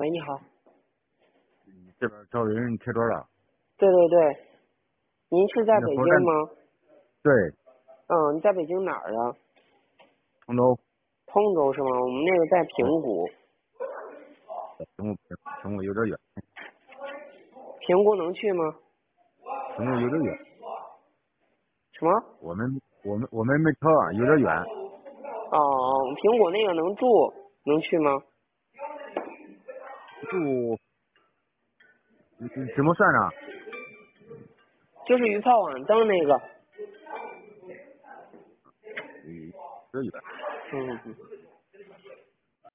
喂，你好。 这边找人贴桌了。 对对对，您是在北京吗？ 对。 你在北京哪儿啊？ 通州。 通州是吗？我们那个在平谷。 平谷有点远。 平谷能去吗？ 平谷有点远。 什么？ 我们没车，有点远。 平谷那个能住，能去吗？ 住，怎么算呢？ 就是鱼泡网灯那个。 有点远。